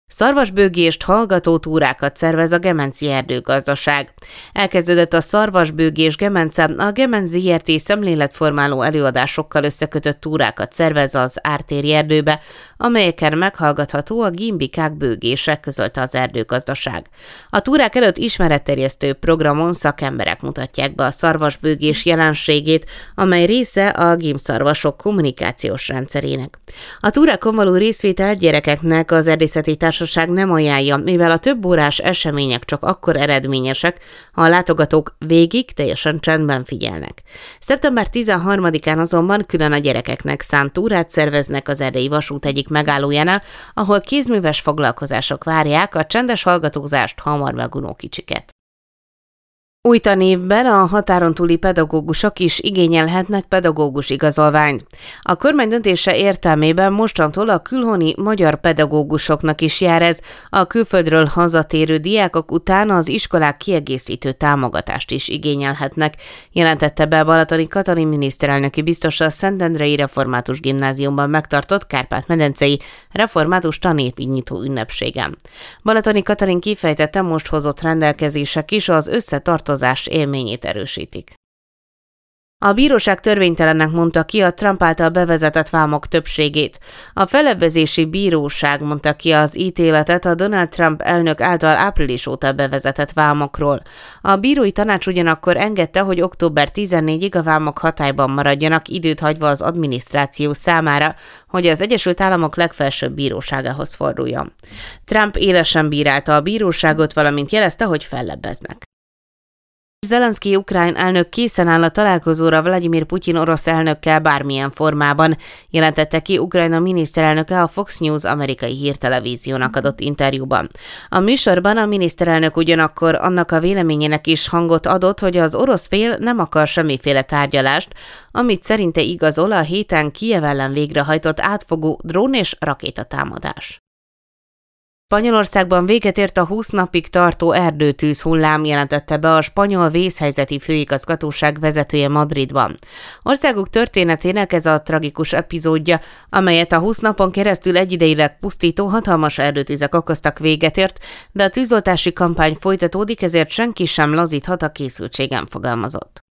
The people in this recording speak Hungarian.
Szarvasbőgést hallgató túrákat szervez a Gemenci Erdőgazdaság. Elkezdődött a szarvasbőgés Gemence, a Gemenc ZRT szemléletformáló előadásokkal összekötött túrákat szervez az Ártéri erdőbe, amelyeken meghallgatható a gimbikák bőgése, közölte az Erdőgazdaság. A túrák előtt ismeretterjesztő programon szakemberek mutatják be a szarvasbőgés jelenségét, amely része a gimbszarvasok kommunikációs rendszerének. A túrákon való részvételt gyerekeknek az erdészeti társaság nem ajánlja, mivel a több órás események csak akkor eredményesek, ha a látogatók végig teljesen csendben figyelnek. Szeptember 13-án azonban külön a gyerekeknek szánt túrát szerveznek az Erdélyi vasút egyik megállójánál, ahol kézműves foglalkozások várják a csendes hallgatózást hamar megunó kicsiket. Új tanévben a határon túli pedagógusok is igényelhetnek pedagógus igazolványt. A kormány döntése értelmében mostantól a külhoni magyar pedagógusoknak is jár ez, a külföldről hazatérő diákok után az iskolák kiegészítő támogatást is igényelhetnek, jelentette be Balatoni Katalin miniszterelnöki biztos a Szentendrei Református Gimnáziumban megtartott Kárpát-medencei református tanévnyitó ünnepségen. Balatoni Katalin kifejtette, most hozott rendelkezések is az összetartozás élményét erősítik. A bíróság törvénytelennek mondta ki a Trump által bevezetett vámok többségét. A Felebbezési Bíróság mondta ki az ítéletet a Donald Trump elnök által április óta bevezetett vámokról. A bírói tanács ugyanakkor engedte, hogy október 14-ig a vámok hatályban maradjanak, időt hagyva az adminisztráció számára, hogy az Egyesült Államok legfelsőbb bíróságához forduljon. Trump élesen bírálta a bíróságot, valamint jelezte, hogy fellebbeznek. Zelenszky ukrán elnök készen áll a találkozóra Vladimir Putyin orosz elnökkel bármilyen formában, jelentette ki Ukrajna miniszterelnöke a Fox News amerikai hírtelevíziónak adott interjúban. A műsorban a miniszterelnök ugyanakkor annak a véleményének is hangot adott, hogy az orosz fél nem akar semmiféle tárgyalást, amit szerinte igazol a héten Kijev ellen végrehajtott átfogó drón- és rakétatámadás. Spanyolországban véget ért a 20 napig tartó erdőtűz hullám, jelentette be a spanyol vészhelyzeti főigazgatóság vezetője Madridban. Országuk történetének ez a tragikus epizódja, amelyet a 20 napon keresztül egyidejileg pusztító hatalmas erdőtüzek okoztak, véget ért, de a tűzoltási kampány folytatódik, ezért senki sem lazíthat a készültségen, fogalmazott.